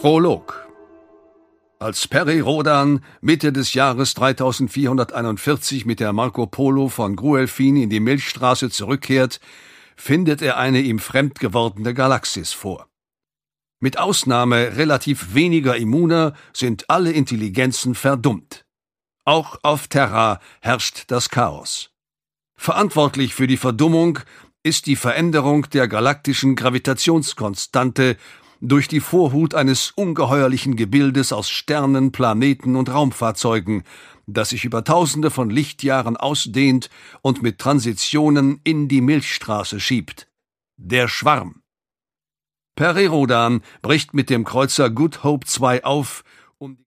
Prolog. Als Peri Rodan Mitte des Jahres 3441 mit der Marco Polo von Gruelfin in die Milchstraße zurückkehrt, findet er eine ihm fremd gewordene Galaxis vor. Mit Ausnahme relativ weniger Immuner sind alle Intelligenzen verdummt. Auch auf Terra herrscht das Chaos. Verantwortlich für die Verdummung ist die Veränderung der galaktischen Gravitationskonstante durch die Vorhut eines ungeheuerlichen Gebildes aus Sternen, Planeten und Raumfahrzeugen, das sich über Tausende von Lichtjahren ausdehnt und mit Transitionen in die Milchstraße schiebt. Der Schwarm. Peri Rodan bricht mit dem Kreuzer Good Hope II auf, um